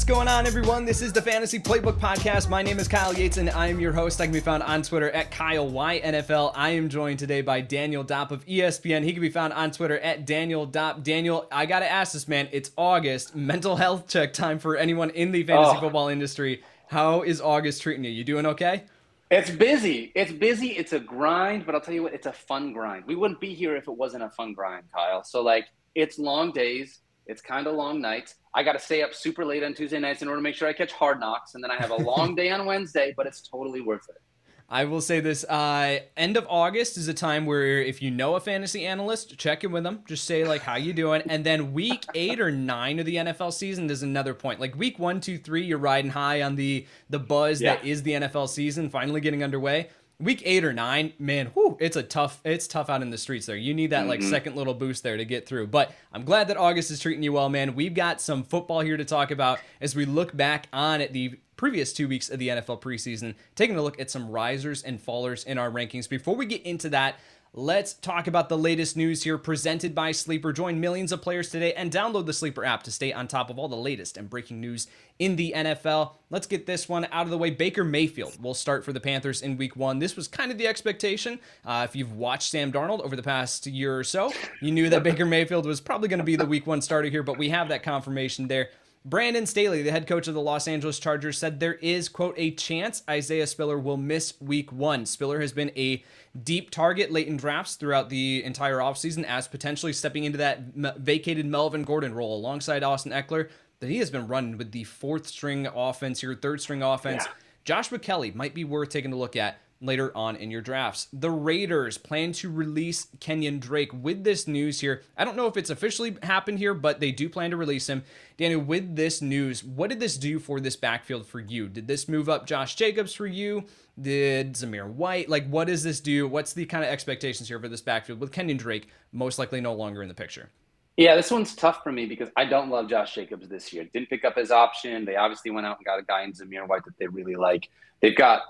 going on, everyone? This is the Fantasy Playbook Podcast. My name is Kyle Yates, and I am your host. I can be found on Twitter at KyleYNFL. I am joined today by Daniel Dopp of ESPN. He can be found on Twitter at Daniel Dopp. Daniel, I got to ask this, man. It's August. Mental health check time for anyone in the fantasy football industry. How is August treating you? You doing okay? It's busy. It's a grind, but I'll tell you what, it's a fun grind. We wouldn't be here if it wasn't a fun grind, Kyle. So, it's long days. It's kind of long nights. I got to stay up super late on Tuesday nights in order to make sure I catch Hard Knocks. And then I have a long day on Wednesday, but it's totally worth it. I will say this, end of August is a time where if you know a fantasy analyst, check in with them. Just say, how you doing? And then week 8 or 9 of the NFL season, there's another point. Week 1, 2, 3, you're riding high on the buzz that is the NFL season finally getting underway. Week 8 or 9, man, it's tough out in the streets there. You need that second little boost there to get through. But I'm glad that August is treating you well, man. We've got some football here to talk about as we look back on at the previous 2 weeks of the NFL preseason, taking a look at some risers and fallers in our rankings. Before we get into that, let's talk about the latest news here presented by Sleeper. Join millions of players today and download the Sleeper app to stay on top of all the latest and breaking news in the NFL. Let's get this one out of the way. Baker Mayfield will start for the Panthers in week 1. This was kind of the expectation. If you've watched Sam Darnold over the past year or so, you knew that Baker Mayfield was probably going to be the week 1 starter here, but we have that confirmation there. Brandon Staley, the head coach of the Los Angeles Chargers, said there is, quote, a chance Isaiah Spiller will miss week 1. Spiller has been a deep target late in drafts throughout the entire offseason as potentially stepping into that vacated Melvin Gordon role alongside Austin Eckler that he has been running with the 4th string offense here, 3rd string offense. Yeah. Josh McKelly might be worth taking a look at later on in your drafts. The Raiders plan to release Kenyon Drake. With this news here, I don't know if it's officially happened here, but they do plan to release him. Daniel, with this news, what did this do for this backfield for you? Did this move up Josh Jacobs for you? Did Zamir White? What does this do? What's the kind of expectations here for this backfield with Kenyon Drake most likely no longer in the picture? Yeah, this one's tough for me because I don't love Josh Jacobs this year. Didn't pick up his option. They obviously went out and got a guy in Zamir White that they really like. They've got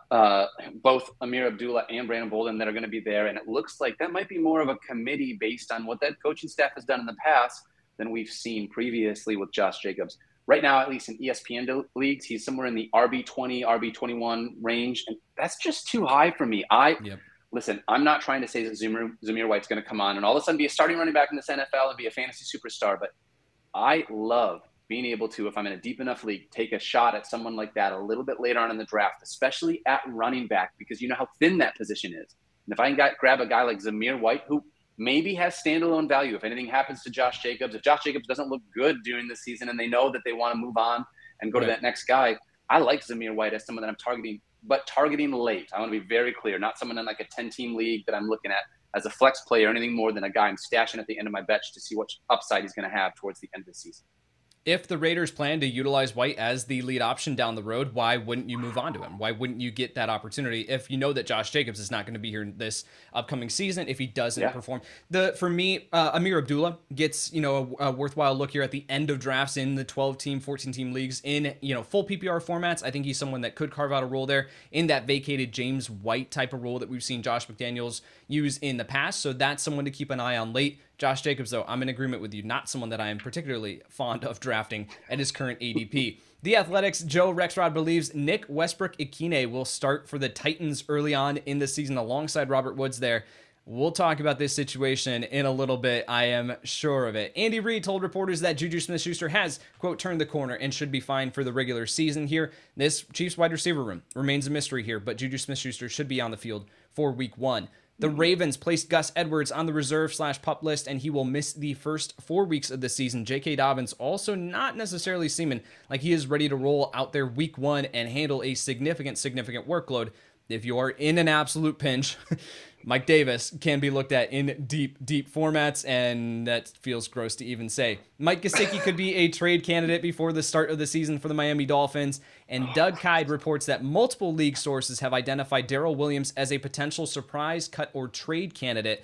both Amir Abdullah and Brandon Bolden that are going to be there, and it looks like that might be more of a committee based on what that coaching staff has done in the past than we've seen previously with Josh Jacobs. Right now, at least in ESPN leagues, he's somewhere in the RB20, RB21 range, and that's just too high for me. Listen, I'm not trying to say that Zamir White's going to come on and all of a sudden be a starting running back in this NFL and be a fantasy superstar, but I love being able to, if I'm in a deep enough league, take a shot at someone like that a little bit later on in the draft, especially at running back, because you know how thin that position is. And if I can grab a guy like Zamir White, who maybe has standalone value, if anything happens to Josh Jacobs, if Josh Jacobs doesn't look good during the season and they know that they want to move on and go to that next guy, I like Zamir White as someone that I'm targeting, but targeting late. I want to be very clear, not someone in a 10-team league that I'm looking at as a flex player, anything more than a guy I'm stashing at the end of my bench to see what upside he's going to have towards the end of the season. If the Raiders plan to utilize White as the lead option down the road, why wouldn't you move on to him? Why wouldn't you get that opportunity if you know that Josh Jacobs is not going to be here this upcoming season if he doesn't perform? For me, Amir Abdullah gets a worthwhile look here at the end of drafts in the 12-team, 14-team leagues in full PPR formats. I think he's someone that could carve out a role there in that vacated James White type of role that we've seen Josh McDaniels use in the past. So that's someone to keep an eye on late. Josh Jacobs, though, I'm in agreement with you. Not someone that I am particularly fond of drafting at his current ADP. The Athletics' Joe Rexrod believes Nick Westbrook-Ikhine will start for the Titans early on in the season alongside Robert Woods there. We'll talk about this situation in a little bit. I am sure of it. Andy Reid told reporters that Juju Smith-Schuster has, quote, turned the corner and should be fine for the regular season here. This Chiefs wide receiver room remains a mystery here, but Juju Smith-Schuster should be on the field for week 1. The Ravens placed Gus Edwards on the reserve/pup list, and he will miss the first 4 weeks of the season. J.K. Dobbins also not necessarily seeming like he is ready to roll out there week 1 and handle a significant workload. If you are in an absolute pinch, Mike Davis can be looked at in deep formats, and that feels gross to even say. Mike Gesicki could be a trade candidate before the start of the season for the Miami Dolphins, and Doug Kyed reports that multiple league sources have identified Darrell Williams as a potential surprise cut or trade candidate.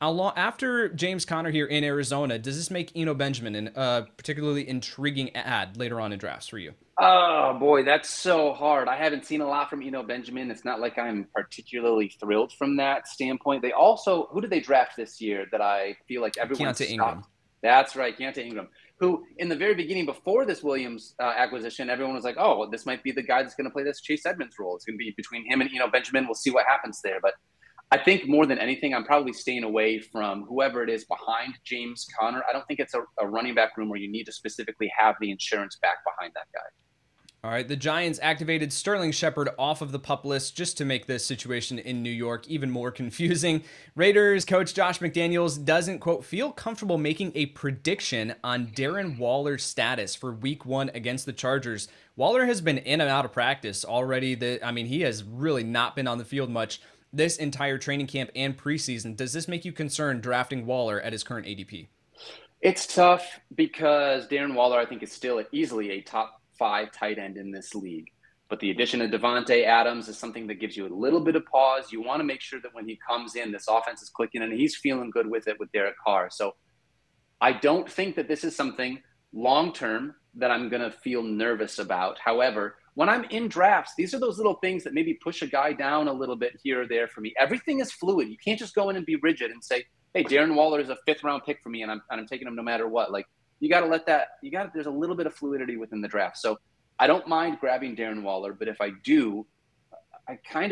After James Conner here in Arizona, does this make Eno Benjamin a particularly intriguing ad later on in drafts for you? Oh, boy, that's so hard. I haven't seen a lot from Eno Benjamin. It's not like I'm particularly thrilled from that standpoint. They also – who did they draft this year that I feel like everyone Keontae Ingram. That's right, Keontae Ingram. who in the very beginning, before this Williams acquisition, everyone was like, oh, well, this might be the guy that's going to play this Chase Edmonds role. It's going to be between him and Benjamin. We'll see what happens there. But I think more than anything, I'm probably staying away from whoever it is behind James Conner. I don't think it's a running back room where you need to specifically have the insurance back behind that guy. All right, the Giants activated Sterling Shepard off of the PUP list just to make this situation in New York even more confusing. Raiders coach Josh McDaniels doesn't, quote, feel comfortable making a prediction on Darren Waller's status for week 1 against the Chargers. Waller has been in and out of practice already. He has really not been on the field much this entire training camp and preseason. Does this make you concerned drafting Waller at his current ADP? It's tough because Darren Waller, I think, is still easily a top 5 tight end in this league. But the addition of Devontae Adams is something that gives you a little bit of pause. You want to make sure that when he comes in, this offense is clicking and he's feeling good with it with Derek Carr. So I don't think that this is something long-term that I'm going to feel nervous about. However, when I'm in drafts, these are those little things that maybe push a guy down a little bit here or there for me. Everything is fluid. You can't just go in and be rigid and say, hey, Darren Waller is a 5th-round pick for me and I'm taking him no matter what. Like, you got to let that – there's a little bit of fluidity within the draft. So I don't mind grabbing Darren Waller, but if I do, I'm kind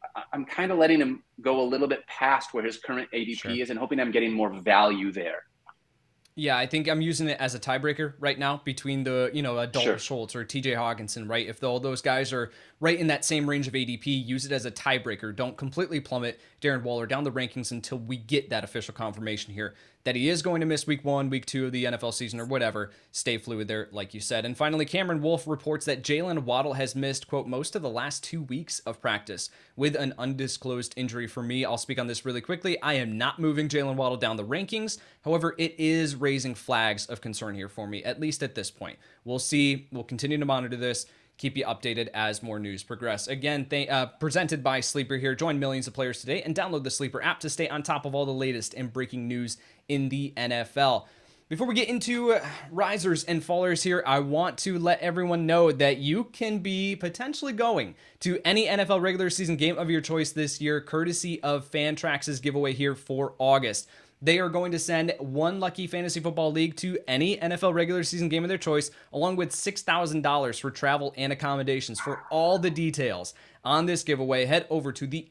of letting him go a little bit past where his current ADP is and hoping I'm getting more value there. Yeah, I think I'm using it as a tiebreaker right now between the, Dalton Schultz or TJ Hawkinson, right? If all those guys are right in that same range of ADP, use it as a tiebreaker. Don't completely plummet Darren Waller down the rankings until we get that official confirmation here that he is going to miss week 1, week 2 of the NFL season or whatever. Stay fluid there, like you said. And finally, Cameron Wolf reports that Jalen Waddle has missed, quote, most of the last 2 weeks of practice with an undisclosed injury. For me, I'll speak on this really quickly. I am not moving Jalen Waddle down the rankings. However, it is raising flags of concern here for me, at least at this point. We'll see. We'll continue to monitor this. Keep you updated as more news progress. Again, presented by Sleeper here. Join millions of players today and download the Sleeper app to stay on top of all the latest and breaking news in the NFL. Before we get into risers and fallers here, I want to let everyone know that you can be potentially going to any NFL regular season game of your choice this year, courtesy of Fantrax's giveaway here for August. They are going to send one lucky fantasy football league to any NFL regular season game of their choice, along with $6,000 for travel and accommodations. For all the details on this giveaway, head over to the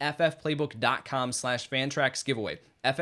ffplaybook.com/Fantrax giveaway,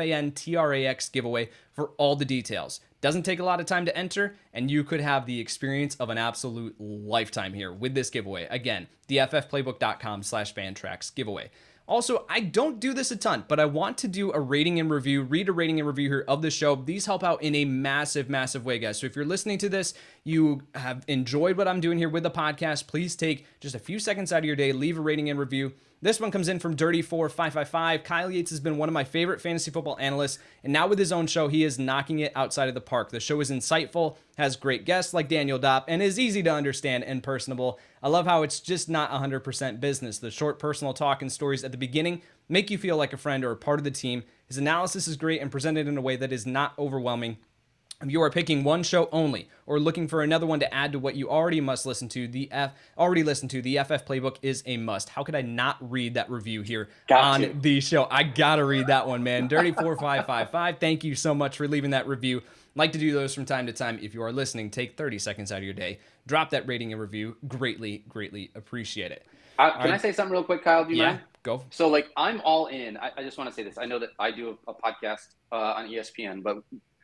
FANTRAX giveaway for all the details. Doesn't take a lot of time to enter, and you could have the experience of an absolute lifetime here with this giveaway. Again, the ffplaybook.com/Fantrax giveaway. Also, I don't do this a ton, but I want to do a rating and review, read a rating and review here of the show. These help out in a massive, massive way, guys. So if you're listening to this, you have enjoyed what I'm doing here with the podcast, please take just a few seconds out of your day, leave a rating and review. This one comes in from Dirty4555. Kyle Yates has been one of my favorite fantasy football analysts, and now with his own show, he is knocking it outside of the park. The show is insightful, has great guests like Daniel Dopp, and is easy to understand and personable. I love how it's just not 100% business. The short personal talk and stories at the beginning make you feel like a friend or a part of the team. His analysis is great and presented in a way that is not overwhelming. If you are picking one show only or looking for another one to add to what you already listened to, the FF Playbook is a must. How could I not read that review here on the show? I gotta read that one, man. Dirty4555, thank you so much for leaving that review. Like to do those from time to time. If you are listening, take 30 seconds out of your day. Drop that rating and review. Greatly, greatly appreciate it. Can I say something real quick, Kyle? Do you mind? Go. So, I'm all in. I just want to say this. I know that I do a podcast on ESPN, but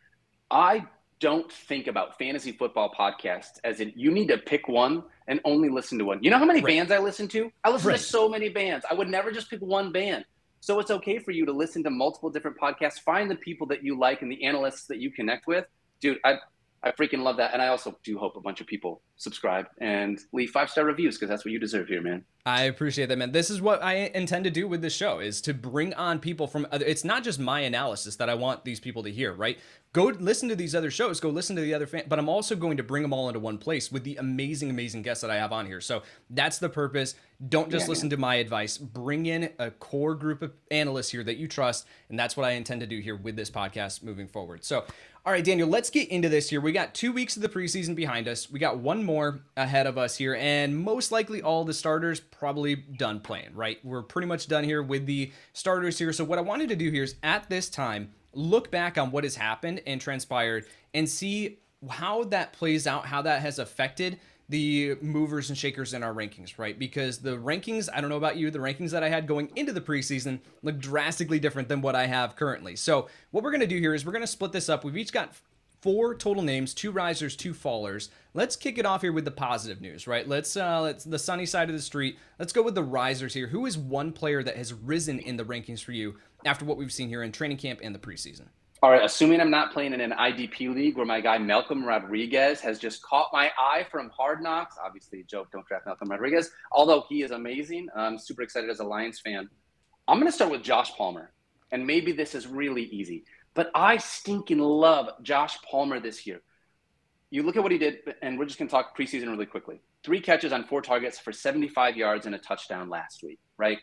I don't think about fantasy football podcasts as in you need to pick one and only listen to one. You know how many bands I listen to? I listen to so many bands. I would never just pick one band. So it's okay for you to listen to multiple different podcasts. Find the people that you like and the analysts that you connect with. Dude, I freaking love that. And I also do hope a bunch of people subscribe and leave 5-star reviews because that's what you deserve here, man. I appreciate that, man. This is what I intend to do with this show, is to bring on people from other. It's not just my analysis that I want these people to hear, right? Go listen to these other shows, go listen to the other but I'm also going to bring them all into one place with the amazing, amazing guests that I have on here. So that's the purpose. Don't just listen to my advice. Bring in a core group of analysts here that you trust, and that's what I intend to do here with this podcast moving forward. So, all right, Daniel, let's get into this here. We got 2 weeks of the preseason behind us. We got one more ahead of us here, and most likely all the starters probably done playing, right? We're pretty much done here with the starters here. So what I wanted to do here is at this time, look back on what has happened and transpired and see how that plays out, how that has affected the movers and shakers in our rankings, right? Because the rankings, I don't know about you, the rankings that I had going into the preseason look drastically different than what I have currently. So what we're going to do here is we're going to split this up. We've each got 4 total names, 2 risers, 2 fallers. Let's kick it off here with the positive news, right? Let's the sunny side of the street. Let's go with the risers here. Who is one player that has risen in the rankings for you after what we've seen here in training camp and the preseason? All right, assuming I'm not playing in an IDP league where my guy Malcolm Rodriguez has just caught my eye from Hard Knocks. Obviously, joke, don't draft Malcolm Rodriguez, although he is amazing. I'm super excited as a Lions fan. I'm going to start with Josh Palmer, and maybe this is really easy, but I stinking love Josh Palmer this year. You look at what he did, and we're just going to talk preseason really quickly. 3 catches on 4 targets for 75 yards and a touchdown last week, right?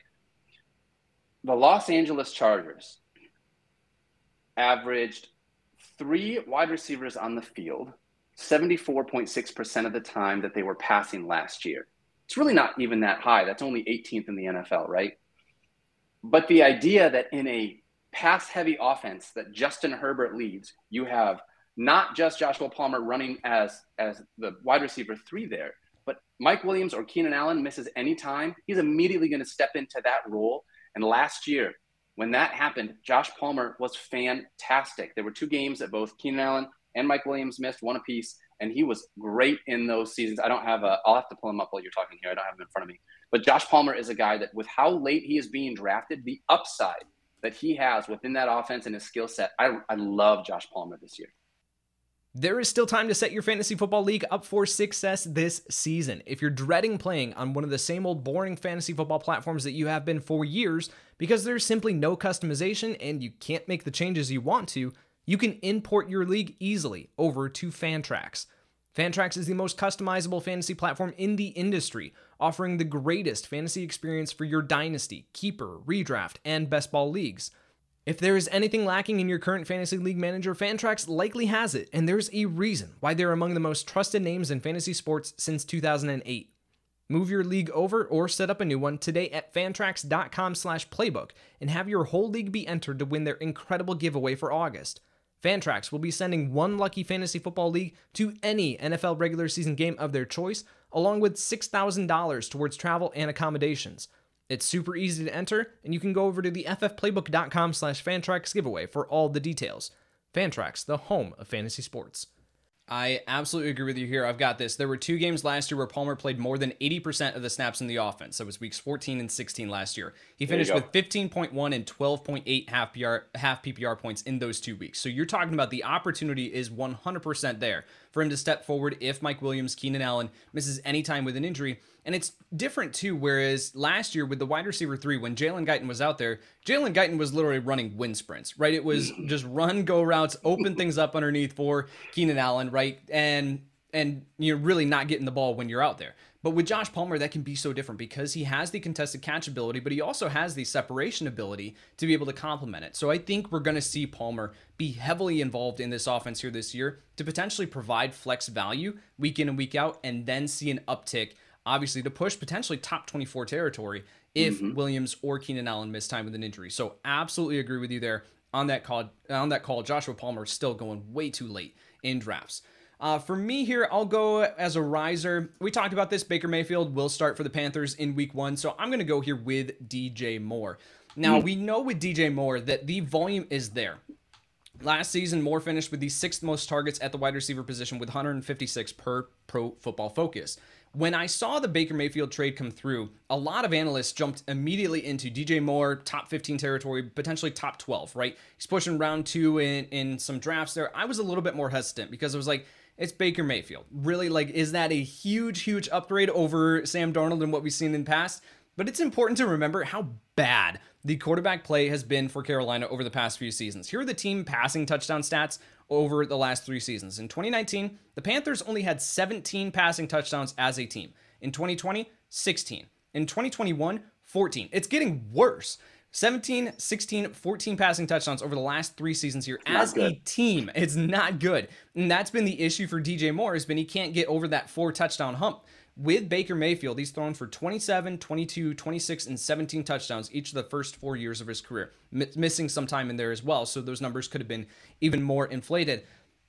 The Los Angeles Chargers averaged 3 wide receivers on the field 74.6% of the time that they were passing last year. It's really not even that high. That's only 18th in the NFL, right? But the idea that in a pass-heavy offense that Justin Herbert leads, you have not just Joshua Palmer running as the wide receiver 3 there, but Mike Williams or Keenan Allen misses any time, he's immediately going to step into that role. And last year, when that happened, Josh Palmer was fantastic. There were 2 games that both Keenan Allen and Mike Williams missed, 1 apiece, and he was great in those seasons. I'll have to pull him up while you're talking here. I don't have him in front of me. But Josh Palmer is a guy that with how late he is being drafted, the upside that he has within that offense and his skill set, I love Josh Palmer this year. There is still time to set your fantasy football league up for success this season. If you're dreading playing on one of the same old boring fantasy football platforms that you have been for years because there's simply no customization and you can't make the changes you want to, you can import your league easily over to Fantrax. Fantrax is the most customizable fantasy platform in the industry, offering the greatest fantasy experience for your dynasty, keeper, redraft, and best ball leagues. If there is anything lacking in your current fantasy league manager, Fantrax likely has it, and there's a reason why they're among the most trusted names in fantasy sports since 2008. Move your league over or set up a new one today at fantrax.com/playbook and have your whole league be entered to win their incredible giveaway for August. Fantrax will be sending 1 lucky fantasy football league to any NFL regular season game of their choice, along with $6,000 towards travel and accommodations. It's super easy to enter, and you can go over to the ffplaybook.com/Fantrax giveaway for all the details. Fantrax, the home of fantasy sports. I absolutely agree with you here. I've got this. There were 2 games last year where Palmer played more than 80% of the snaps in the offense. That was weeks 14 and 16 last year. He finished with 15.1 and 12.8 half PPR points in those 2 weeks. So you're talking about the opportunity is 100% there for him to step forward if Mike Williams, Keenan Allen misses any time with an injury. And it's different too, whereas last year with the wide receiver 3, when Jalen Guyton was out there, Jalen Guyton was literally running wind sprints, right? It was just run, go routes, open things up underneath for Keenan Allen, right? And you're really not getting the ball when you're out there. But with Josh Palmer, that can be so different because he has the contested catch ability, but he also has the separation ability to be able to complement it. So I think we're going to see Palmer be heavily involved in this offense here this year to potentially provide flex value week in and week out, and then see an uptick, obviously, to push potentially top 24 territory if Williams or Keenan Allen miss time with an injury. So absolutely agree with you there on that call. Joshua Palmer is still going way too late in drafts. For me here, I'll go as a riser. We talked about this. Baker Mayfield will start for the Panthers in week 1, so I'm going to go here with DJ Moore. Now, we know with DJ Moore that the volume is there. Last season, Moore finished with the 6th most targets at the wide receiver position with 156 per Pro Football Focus. When I saw the Baker Mayfield trade come through, a lot of analysts jumped immediately into DJ Moore, top 15 territory, potentially top 12, right? He's pushing round 2 in some drafts there. I was a little bit more hesitant because I was like, it's Baker Mayfield. Really, like, is that a huge upgrade over Sam Darnold and what we've seen in the past? But it's important to remember how bad the quarterback play has been for Carolina over the past few seasons. Here are the team passing touchdown stats over the last 3 seasons. In 2019, the Panthers only had 17 passing touchdowns as a team. In 2020, 16. In 2021, 14. It's getting worse. 17, 16, 14 passing touchdowns over the last 3 seasons here as a team. It's not good. And that's been the issue for DJ Moore, has been he can't get over that 4 touchdown hump. With Baker Mayfield, he's thrown for 27, 22, 26, and 17 touchdowns each of the first 4 years of his career, missing some time in there as well, so those numbers could have been even more inflated.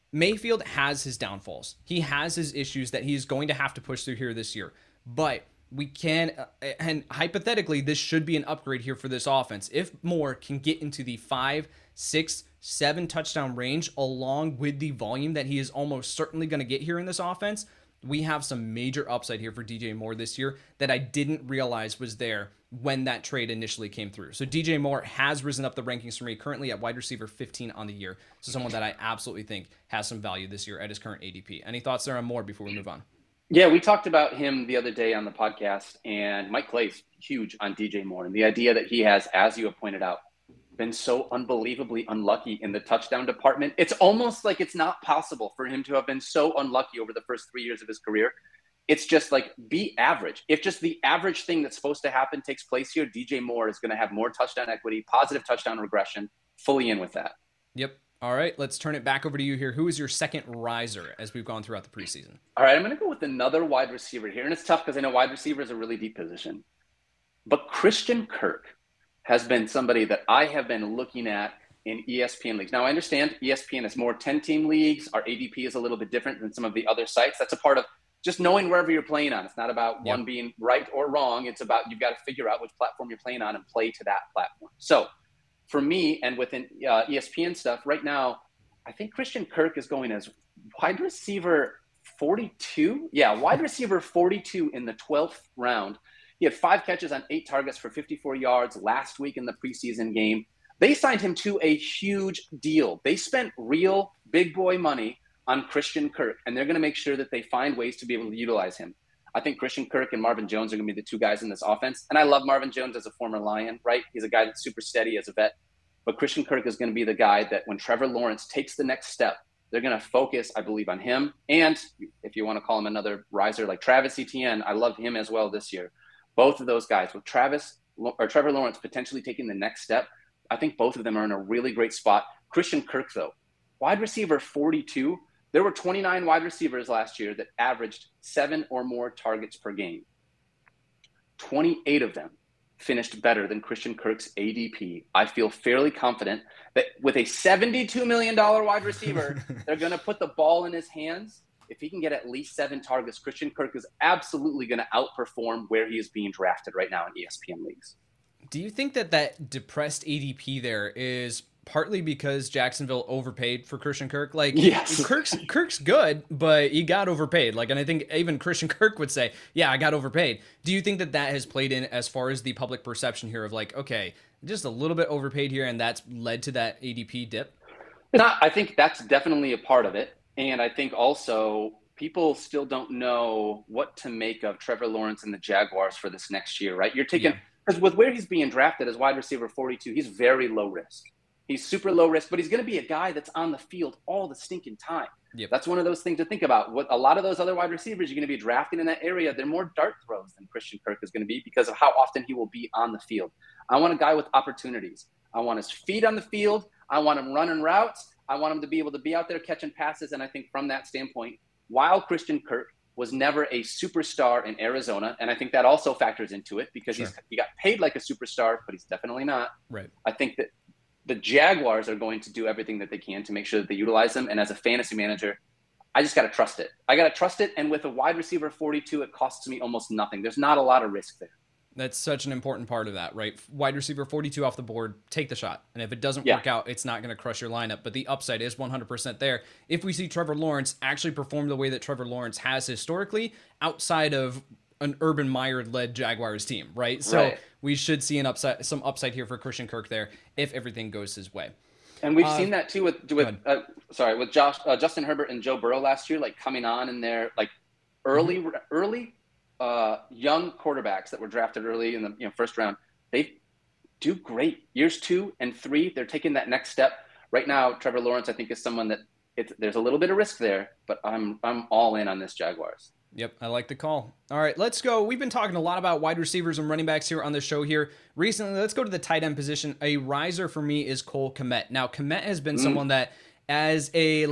Mayfield has his downfalls. He has his issues that he's going to have to push through here this year. But we can, and hypothetically, this should be an upgrade here for this offense. If Moore can get into the 5, 6, 7 touchdown range, along with the volume that he is almost certainly going to get here in this offense, we have some major upside here for DJ Moore this year that I didn't realize was there when that trade initially came through. So DJ Moore has risen up the rankings for me, currently at wide receiver 15 on the year. So someone that I absolutely think has some value this year at his current ADP. Any thoughts there on Moore before we move on? Yeah, we talked about him the other day on the podcast, and Mike Clay's huge on DJ Moore. And the idea that he has, as you have pointed out, been so unbelievably unlucky in the touchdown department. It's almost like it's not possible for him to have been so unlucky over the first 3 years of his career. It's just like, be average. If just the average thing that's supposed to happen takes place here, DJ Moore is going to have more touchdown equity, positive touchdown regression, fully in with that. Yep. All right, let's turn it back over to you here. Who is your second riser as we've gone throughout the preseason? All right, I'm going to go with another wide receiver here. And it's tough because I know wide receiver is a really deep position. But Christian Kirk has been somebody that I have been looking at in ESPN leagues. Now, I understand ESPN is more 10-team leagues. Our ADP is a little bit different than some of the other sites. That's a part of just knowing wherever you're playing on. It's not about one being right or wrong. It's about you've got to figure out which platform you're playing on and play to that platform. So for me and within ESPN stuff right now, I think Christian Kirk is going as wide receiver 42. Yeah, wide receiver 42 in the 12th round. He had 5 catches on 8 targets for 54 yards last week in the preseason game. They signed him to a huge deal. They spent real big boy money on Christian Kirk, and they're going to make sure that they find ways to be able to utilize him. I think Christian Kirk and Marvin Jones are going to be the 2 guys in this offense. And I love Marvin Jones as a former Lion, right? He's a guy that's super steady as a vet. But Christian Kirk is going to be the guy that when Trevor Lawrence takes the next step, they're going to focus, I believe, on him. And if you want to call him another riser like Travis Etienne, I love him as well this year. Both of those guys, with Trevor Lawrence potentially taking the next step, I think both of them are in a really great spot. Christian Kirk, though, wide receiver 42. There were 29 wide receivers last year that averaged 7 or more targets per game. 28 of them finished better than Christian Kirk's ADP. I feel fairly confident that with a $72 million wide receiver, they're going to put the ball in his hands. If he can get at least 7 targets, Christian Kirk is absolutely going to outperform where he is being drafted right now in ESPN leagues. Do you think that depressed ADP there is partly because Jacksonville overpaid for Christian Kirk? Like, yes. Kirk's good, but he got overpaid. Like, and I think even Christian Kirk would say, yeah, I got overpaid. Do you think that has played in as far as the public perception here of like, okay, just a little bit overpaid here, and that's led to that ADP dip? I think that's definitely a part of it. And I think also people still don't know what to make of Trevor Lawrence and the Jaguars for this next year, right? You're taking, because with where he's being drafted as wide receiver 42, he's very low risk. He's super low risk, but he's going to be a guy that's on the field all the stinking time. Yep. That's one of those things to think about. What a lot of those other wide receivers you're going to be drafting in that area, they're more dart throws than Christian Kirk is going to be because of how often he will be on the field. I want a guy with opportunities. I want his feet on the field. I want him running routes. I want him to be able to be out there catching passes. And I think from that standpoint, while Christian Kirk was never a superstar in Arizona, and I think that also factors into it because he got paid like a superstar, but he's definitely not. Right. I think that the Jaguars are going to do everything that they can to make sure that they utilize them. And as a fantasy manager, I just got to trust it. I got to trust it. And with a wide receiver 42, it costs me almost nothing. There's not a lot of risk there. That's such an important part of that, right? Wide receiver 42 off the board, take the shot. And if it doesn't work out, it's not going to crush your lineup. But the upside is 100% there. If we see Trevor Lawrence actually perform the way that Trevor Lawrence has historically, outside of an Urban Meyer-led Jaguars team, right? So we should see some upside here for Christian Kirk there if everything goes his way. And we've seen that too with Justin Herbert and Joe Burrow last year, like coming on in their like early young quarterbacks that were drafted early in the first round. They do great. Years 2 and 3, they're taking that next step. Right now, Trevor Lawrence, I think, is someone that there's a little bit of risk there, but I'm all in on this Jaguars. Yep, I like the call. All right, let's go. We've been talking a lot about wide receivers and running backs here on the show here recently. Let's go to the tight end position. A riser for me is Cole Kmet. Now, Kmet has been someone that as a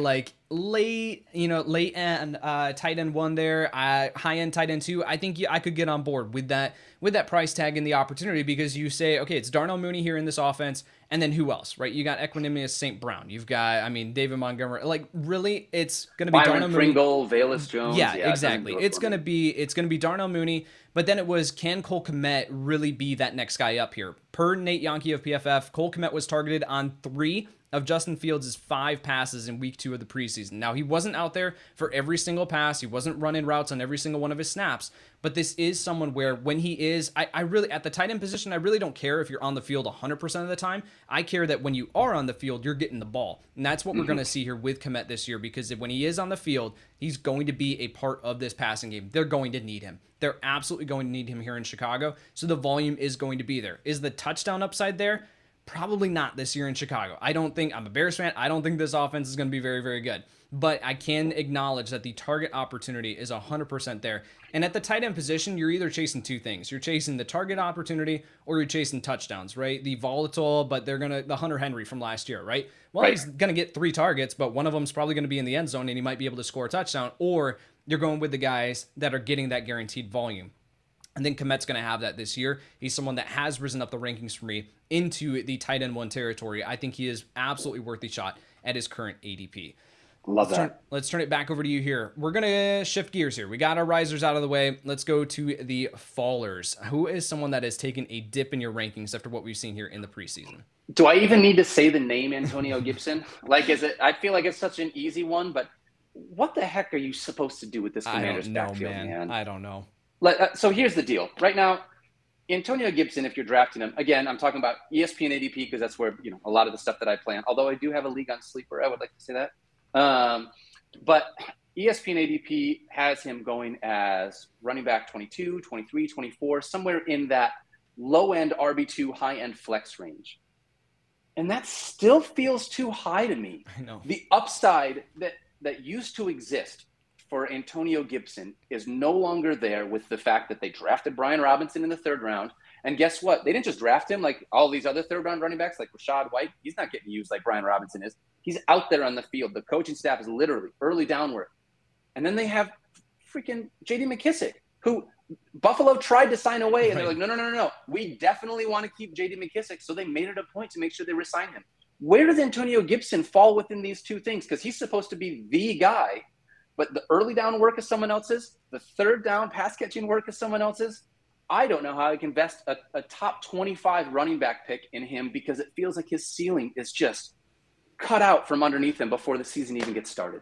late, late and tight end one there, high end tight end two. I think I could get on board with that price tag and the opportunity, because you say, okay, it's Darnell Mooney here in this offense, and then who else, right? You got Equanimous St. Brown. You've got, David Montgomery. Like, really, it's going to be Byron Darnell Pringle, Mooney. Velus Jones. Yeah, exactly. It's going to be Darnell Mooney. But then it was, can Cole Kmet really be that next guy up here? Per Nate Yonke of PFF, Cole Kmet was targeted on 3 of Justin Fields' 5 passes in week 2 of the preseason. Now, he wasn't out there for every single pass. He wasn't running routes on every single one of his snaps. But this is someone where when he is, I really, at the tight end position, I really don't care if you're on the field 100% of the time. I care that when you are on the field, you're getting the ball. And that's what we're going to see here with Kmet this year, because when he is on the field, he's going to be a part of this passing game. They're going to need him. They're absolutely going to need him here in Chicago. So the volume is going to be there. Is the touchdown upside there? Probably not this year in Chicago. I'm a Bears fan. I don't think this offense is going to be very, very good. But I can acknowledge that the target opportunity is 100% there. And at the tight end position, you're either chasing 2 things. You're chasing the target opportunity, or you're chasing touchdowns, right? The volatile, but the Hunter Henry from last year, right? Well, right. He's going to get 3 targets, but one of them's probably going to be in the end zone, and he might be able to score a touchdown. Or you're going with the guys that are getting that guaranteed volume. And then Kmet's going to have that this year. He's someone that has risen up the rankings for me into the tight end 1 territory. I think he is absolutely worth the shot at his current ADP. Love that. Let's turn it back over to you here. We're going to shift gears here. We got our risers out of the way. Let's go to the fallers. Who is someone that has taken a dip in your rankings after what we've seen here in the preseason? Do I even need to say the name Antonio Gibson? I feel like it's such an easy one, but what the heck are you supposed to do with this Commanders backfield, man? I don't know. So here's the deal. Right now, Antonio Gibson, if you're drafting him, again, I'm talking about ESPN ADP because that's where a lot of the stuff that I plan. Although I do have a league on Sleeper, I would like to say that. But ESPN ADP has him going as running back 22, 23, 24, somewhere in that low-end RB2, high-end flex range. And that still feels too high to me. I know. The upside that used to exist for Antonio Gibson is no longer there with the fact that they drafted Brian Robinson in the 3rd round. And guess what? They didn't just draft him like all these other 3rd-round running backs like Rachaad White. He's not getting used like Brian Robinson is. He's out there on the field. The coaching staff is literally early down work. And then they have freaking J.D. McKissic, who Buffalo tried to sign away. And they're like, no. We definitely want to keep J.D. McKissic. So they made it a point to make sure they resign him. Where does Antonio Gibson fall within these 2 things? Because he's supposed to be the guy. But the early down work is someone else's. The 3rd down pass catching work is someone else's. I don't know how I can invest a top 25 running back pick in him because it feels like his ceiling is just cut out from underneath him before the season even gets started.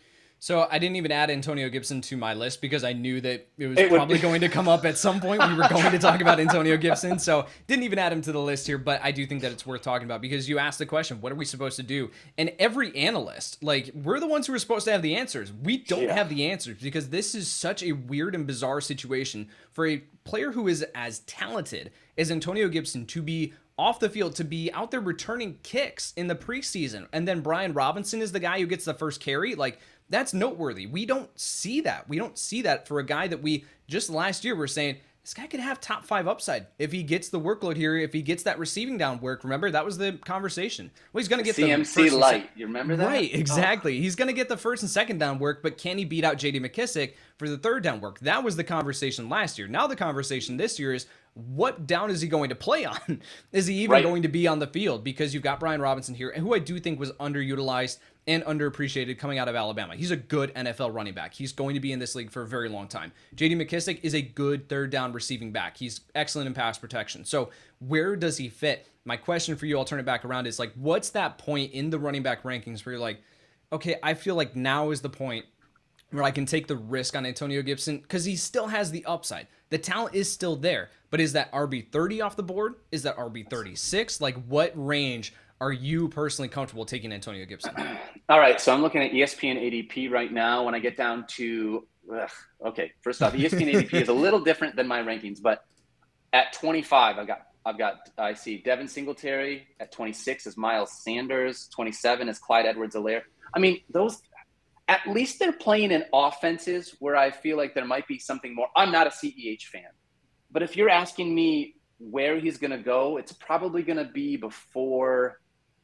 So I didn't even add Antonio Gibson to my list because I knew that it was probably going to come up at some point. We were going to talk about Antonio Gibson. So didn't even add him to the list here, but I do think that it's worth talking about because you asked the question, what are we supposed to do? And every analyst, we're the ones who are supposed to have the answers. We don't have the answers because this is such a weird and bizarre situation for a player who is as talented as Antonio Gibson to be off the field, to be out there returning kicks in the preseason. And then Brian Robinson is the guy who gets the first carry. That's noteworthy. We don't see that. We don't see that for a guy that we just last year were saying, this guy could have top 5 upside if he gets the workload here, if he gets that receiving down work. Remember, that was the conversation. Well, he's going to get CMC light. You remember that? Right, exactly. He's going to get the 1st and 2nd down work, but can he beat out J.D. McKissic for the 3rd down work? That was the conversation last year. Now the conversation this year is, what down is he going to play on? Is he even going to be on the field? Because you've got Brian Robinson here, who I do think was underutilized and underappreciated coming out of Alabama. He's a good NFL running back. He's going to be in this league for a very long time. J.D. McKissic is a good 3rd down receiving back. He's excellent in pass protection. So where does he fit? My question for you, I'll turn it back around, is what's that point in the running back rankings where you're like, okay, I feel like now is the point where I can take the risk on Antonio Gibson because he still has the upside. The talent is still there, but is that RB30 off the board? Is that RB36? What range are you personally comfortable taking Antonio Gibson? All right, so I'm looking at ESPN ADP right now. When I get down to, first off, ESPN ADP is a little different than my rankings, but at 25, I see Devin Singletary. At 26 is Miles Sanders. 27 is Clyde Edwards-Helaire. I mean, those, at least they're playing in offenses where I feel like there might be something more. I'm not a CEH fan, but if you're asking me where he's going to go, it's probably going to be before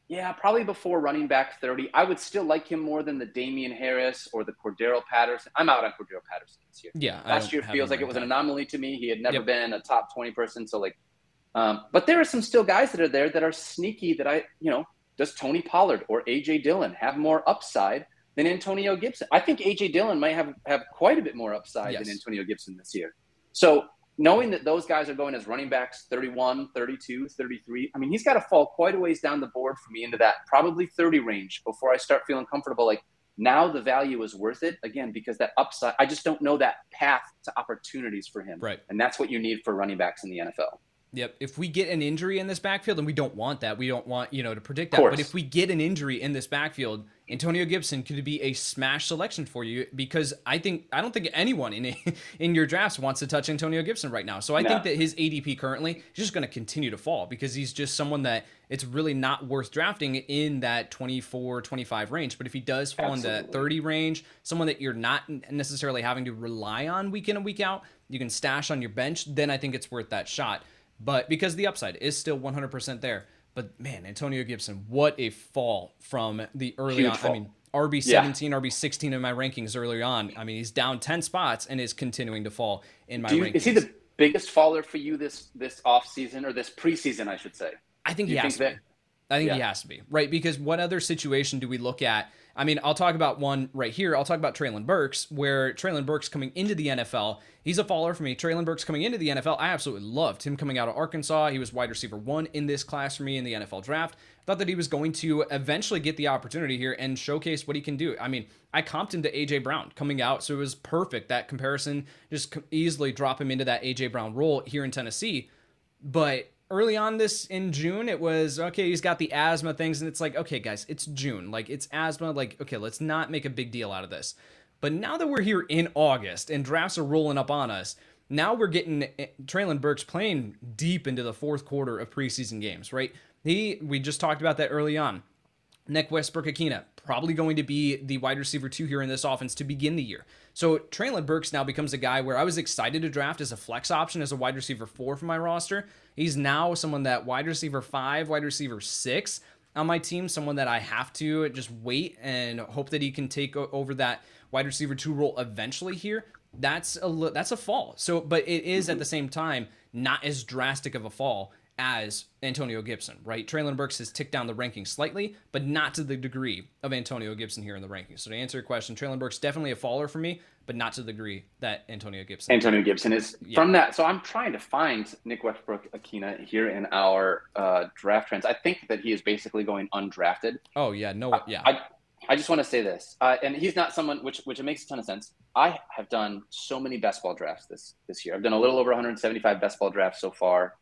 Yeah, probably before running back 30. I would still like him more than the Damian Harris or the Cordero Patterson. I'm out on Cordero Patterson this year. Yeah, I Last don't year have him feels like it was an ranked anomaly to me. He had high. never Yep. been a top 20 person. So like, but there are some still guys that are there that are sneaky that does Tony Pollard or AJ Dillon have more upside than Antonio Gibson? I think AJ Dillon might have quite a bit more upside than Yes. Antonio Gibson this year. So knowing that those guys are going as running backs 31, 32, 33, I mean, he's got to fall quite a ways down the board for me into that probably 30 range before I start feeling comfortable. Like now the value is worth it again, because that upside, I just don't know that path to opportunities for him. Right. And that's what you need for running backs in the NFL. Yep. If we get an injury in this backfield, and we don't want that, we don't want, to predict that. Course. But if we get an injury in this backfield, Antonio Gibson could be a smash selection for you, because I don't think anyone in your drafts wants to touch Antonio Gibson right now. So I think that his ADP currently is just going to continue to fall, because he's just someone that it's really not worth drafting in that 24, 25 range. But if he does fall in that 30 range, someone that you're not necessarily having to rely on week in and week out, you can stash on your bench, then I think it's worth that shot. But because the upside is still 100% there. But man, Antonio Gibson, what a fall from the early on. I mean, RB17, RB16 in my rankings early on. I mean, he's down 10 spots and is continuing to fall in my rankings. Is he the biggest faller for you this offseason, or this preseason, I should say? I think he has to be. I think he has to be, right? Because what other situation do we look at? I mean, I'll talk about one right here. I'll talk about Treylon Burks, where Treylon Burks coming into the NFL, he's a faller for me. Treylon Burks coming into the NFL, I absolutely loved him coming out of Arkansas. He was wide receiver 1 in this class for me in the NFL draft. Thought that he was going to eventually get the opportunity here and showcase what he can do. I mean, I comped him to A.J. Brown coming out, so it was perfect. That comparison, just easily drop him into that A.J. Brown role here in Tennessee. But early on this in June, it was, okay, he's got the asthma things, and it's like, okay, guys, it's June. Like, it's asthma. Like, okay, let's not make a big deal out of this. But now that we're here in August and drafts are rolling up on us, now we're getting Treylon Burks playing deep into the fourth quarter of preseason games, right? We just talked about that early on. Nick Westbrook-Ikhine, probably going to be the wide receiver 2 here in this offense to begin the year. So Treylon Burks now becomes a guy where I was excited to draft as a flex option, as a wide receiver 4 for my roster. He's now someone that wide receiver 5, wide receiver 6 on my team, someone that I have to just wait and hope that he can take over that wide receiver 2 role eventually here. That's a fall. So, but it is at the same time not as drastic of a fall as Antonio Gibson, right? Treylon Burks has ticked down the rankings slightly, but not to the degree of Antonio Gibson here in the rankings. So to answer your question, Treylon Burks definitely a faller for me, but not to the degree that Antonio Gibson is. From that. So I'm trying to find Nick Westbrook-Ikhine here in our draft trends. I think that he is basically going undrafted. Oh yeah, no, yeah. I just want to say this, and he's not someone which makes a ton of sense. I have done so many best ball drafts this year. I've done a little over 175 best ball drafts so far.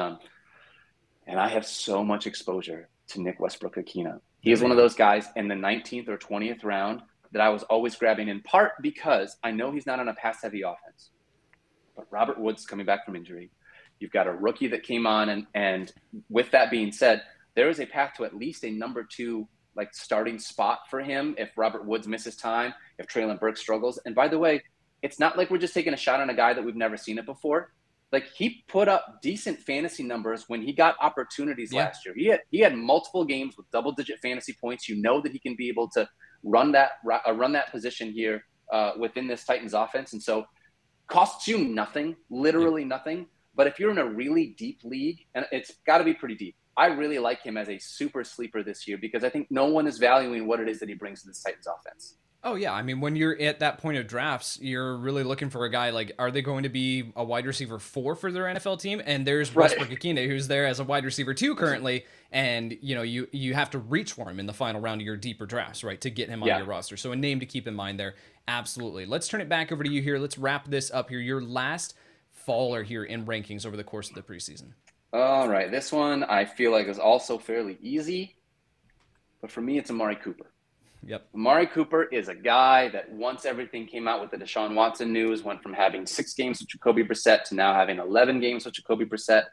And I have so much exposure to Nick Westbrook-Ikhine. He is one of those guys in the 19th or 20th round that I was always grabbing, in part because I know he's not on a pass-heavy offense. But Robert Woods coming back from injury. You've got a rookie that came on, and with that being said, there is a path to at least a number 2 starting spot for him if Robert Woods misses time, if Treylon Burks struggles. And by the way, it's not like we're just taking a shot on a guy that we've never seen it before. Like, he put up decent fantasy numbers when he got opportunities last year. He had multiple games with double-digit fantasy points. You know that he can be able to run that position here within this Titans offense. And so costs you nothing, literally nothing. But if you're in a really deep league, and it's got to be pretty deep, I really like him as a super sleeper this year, because I think no one is valuing what it is that he brings to this Titans offense. Oh, yeah. I mean, when you're at that point of drafts, you're really looking for a guy like, are they going to be a wide receiver 4 for their NFL team? And there's Westbrook-Ikhine, who's there as a wide receiver 2 currently. And, you have to reach for him in the final round of your deeper drafts, right, to get him on your roster. So a name to keep in mind there. Absolutely. Let's turn it back over to you here. Let's wrap this up here. Your last faller here in rankings over the course of the preseason. All right. This one I feel like is also fairly easy. But for me, it's Amari Cooper. Yep. Amari Cooper is a guy that once everything came out with the Deshaun Watson news, went from having 6 games with Jacoby Brissett to now having 11 games with Jacoby Brissett.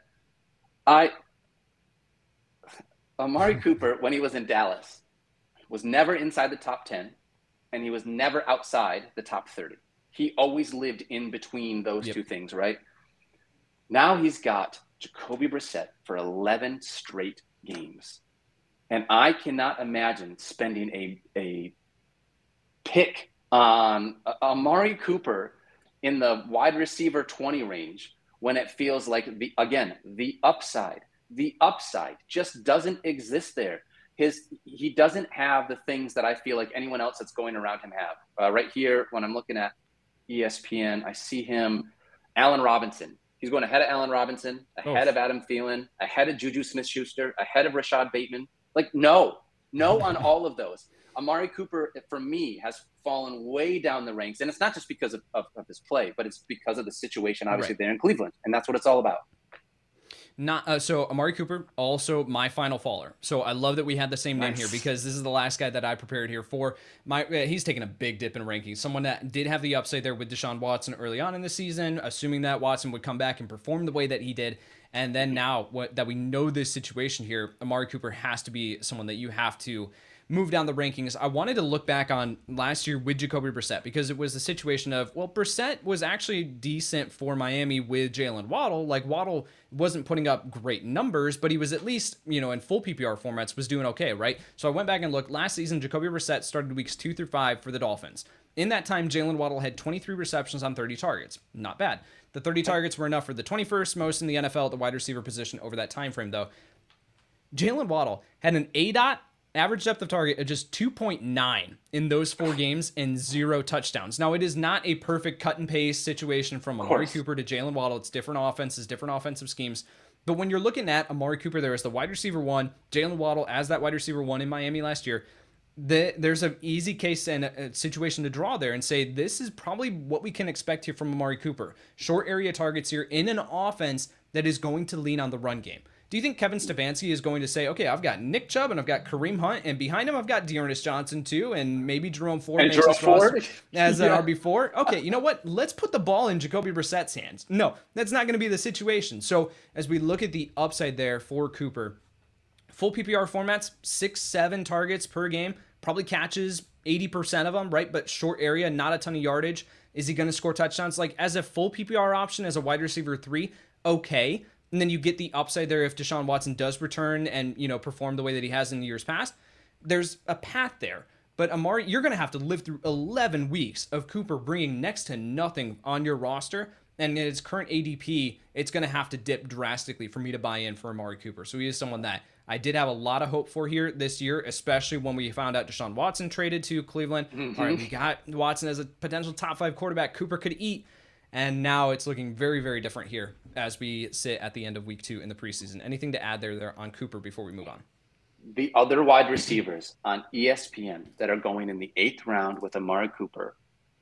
Amari Cooper, when he was in Dallas, was never inside the top 10, and he was never outside the top 30. He always lived in between those two things, right? Now he's got Jacoby Brissett for 11 straight games. And I cannot imagine spending a pick on Amari Cooper in the wide receiver 20 range when it feels like the upside just doesn't exist there. He doesn't have the things that I feel like anyone else that's going around him have. Right here, when I'm looking at ESPN, I see him, Allen Robinson. He's going ahead of Allen Robinson, ahead of Adam Thielen, ahead of Juju Smith-Schuster, ahead of Rashad Bateman. Like, no on all of those. Amari Cooper, for me, has fallen way down the ranks. And it's not just because of his play, but it's because of the situation, obviously, there in Cleveland. And that's what it's all about. So Amari Cooper, also my final faller. So I love that we had the same name here, because this is the last guy that I prepared here for. He's taken a big dip in rankings. Someone that did have the upside there with Deshaun Watson early on in the season, assuming that Watson would come back and perform the way that he did. And then now that we know this situation here, Amari Cooper has to be someone that you have to move down the rankings. I wanted to look back on last year with Jacoby Brissett, because it was the situation of, well, Brissett was actually decent for Miami with Jalen Waddle. Like, Waddle wasn't putting up great numbers, but he was at least, in full PPR formats was doing okay, right? So I went back and looked. Last season, Jacoby Brissett started weeks 2 through 5 for the Dolphins. In that time, Jalen Waddle had 23 receptions on 30 targets. Not bad. The 30 targets were enough for the 21st most in the NFL at the wide receiver position over that time frame, though. Jalen Waddle had an ADOT, average depth of target, of just 2.9 in those 4 games and 0 touchdowns. Now, it is not a perfect cut and paste situation from Amari Cooper to Jalen Waddle. It's different offenses, different offensive schemes. But when you're looking at Amari Cooper there as the wide receiver 1, Jalen Waddle as that wide receiver 1 in Miami last year, there's an easy case and a situation to draw there and say, this is probably what we can expect here from Amari Cooper. Short area targets here in an offense that is going to lean on the run game. Do you think Kevin Stefanski is going to say, okay, I've got Nick Chubb and I've got Kareem Hunt, and behind him I've got D'Ernest Johnson too, and maybe Jerome Ford makes this roster as an RB4? Okay, you know what? Let's put the ball in Jacoby Brissett's hands. No, that's not going to be the situation. So as we look at the upside there for Cooper, full PPR formats, 6-7 targets per game, probably catches 80% of them, right? But short area, not a ton of yardage. Is he going to score touchdowns? Like, as a full PPR option, as a wide receiver 3, okay. And then you get the upside there if Deshaun Watson does return and, perform the way that he has in years past. There's a path there. But Amari, you're going to have to live through 11 weeks of Cooper bringing next to nothing on your roster. And in its current ADP, it's going to have to dip drastically for me to buy in for Amari Cooper. So he is someone that I did have a lot of hope for here this year, especially when we found out Deshaun Watson traded to Cleveland. All right, we got Watson as a potential top 5 quarterback Cooper could eat. And now it's looking very, very different here as we sit at the end of week 2 in the preseason. Anything to add there on Cooper before we move on? The other wide receivers on ESPN that are going in the 8th round with Amari Cooper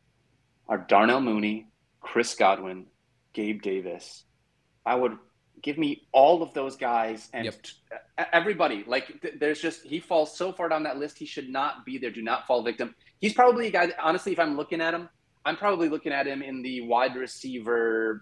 are Darnell Mooney, Chris Godwin, Gabe Davis. I would give me all of those guys and everybody. Like, there's just, he falls so far down that list. He should not be there. Do not fall victim. He's probably a guy that, honestly, if I'm looking at him, I'm probably looking at him in the wide receiver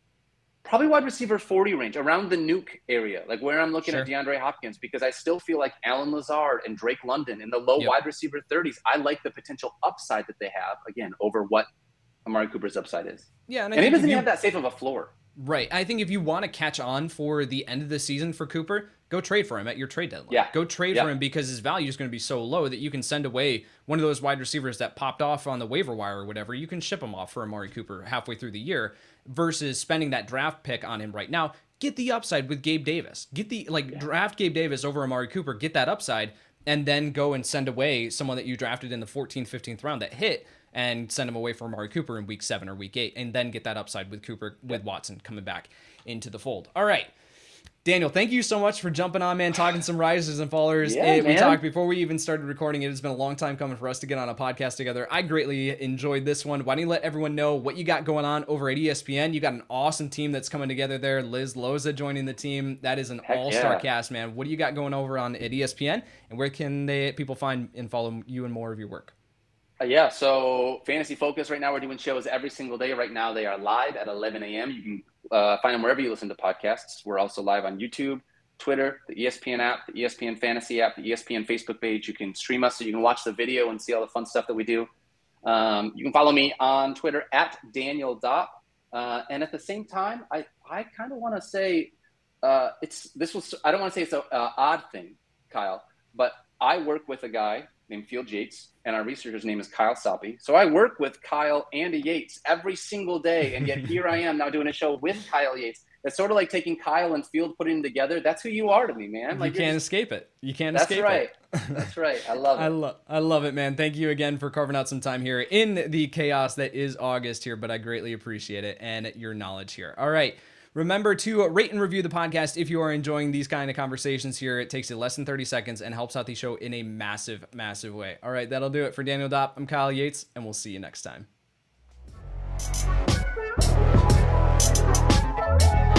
40 range, around the nuke area, like where I'm looking at DeAndre Hopkins, because I still feel like Alan Lazard and Drake London in the low wide receiver 30s. I like the potential upside that they have, again, over what Amari Cooper's upside is. Yeah, and he doesn't have that safe of a floor. Right. I think if you want to catch on for the end of the season for Cooper, go trade for him at your trade deadline. Yeah. Go trade for him, because his value is going to be so low that you can send away one of those wide receivers that popped off on the waiver wire or whatever. You can ship him off for Amari Cooper halfway through the year versus spending that draft pick on him right now. Get the upside with Gabe Davis. Draft Gabe Davis over Amari Cooper, get that upside, and then go and send away someone that you drafted in the 14th, 15th round that hit, and send him away for Amari Cooper in week 7 or week 8, and then get that upside with Cooper, with Watson coming back into the fold. All right. Daniel, thank you so much for jumping on, man, talking some risers and fallers. We talked before we even started recording. It has been a long time coming for us to get on a podcast together. I greatly enjoyed this one. Why don't you let everyone know what you got going on over at ESPN? You got an awesome team that's coming together there. Liz Loza joining the team. That is an all-star cast, man. What do you got going over on at ESPN, and where can people find and follow you and more of your work? So Fantasy Focus right now, we're doing shows every single day. Right now they are live at 11 a.m. You can find them wherever you listen to podcasts. We're also live on YouTube, Twitter, the ESPN app, the ESPN Fantasy app, the ESPN Facebook page. You can stream us so you can watch the video and see all the fun stuff that we do. You can follow me on Twitter at Daniel Dopp. And at the same time, I kind of want to say I don't want to say it's an odd thing, Kyle, but I work with a guy named Field Yates, and our researcher's name is Kyle Soppy. So I work with Kyle and Yates every single day, and yet here I am now doing a show with Kyle Yates. It's sort of like taking Kyle and Field, putting them together. That's who you are to me, man. Like, you can't escape it. You can't escape it. That's right. I love it. I love it, man. Thank you again for carving out some time here in the chaos that is August here, but I greatly appreciate it and your knowledge here. All right. Remember to rate and review the podcast if you are enjoying these kind of conversations here. It takes you less than 30 seconds and helps out the show in a massive, massive way. All right, that'll do it for Daniel Dopp. I'm Kyle Yates, and we'll see you next time.